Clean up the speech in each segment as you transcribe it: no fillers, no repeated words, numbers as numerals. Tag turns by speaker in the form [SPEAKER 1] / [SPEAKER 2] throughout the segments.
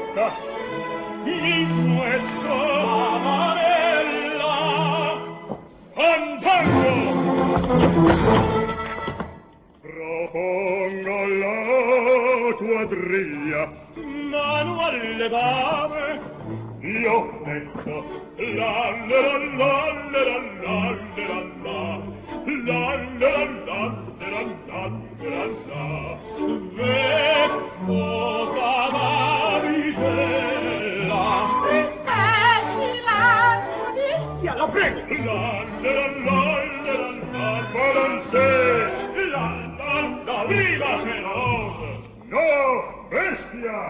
[SPEAKER 1] bocca il muetto amarella Antonio propongo la quadriglia manuale dame io ho detto la la la la la la la la la la la la la la vecchio camaricella rispettila lo prego la la la la la balancè la la la viva feroce no bestia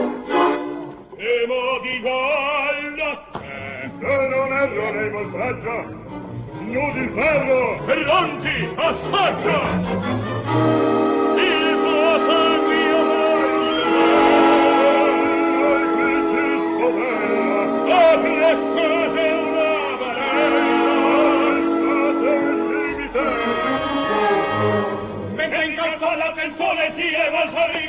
[SPEAKER 1] temo di guarda se non erro nei voltaggio nudi il ferro pronti assaggio il tuo sanguio appressate una barella alzate il cimitero mentre incalzata il sole si leva al sorriso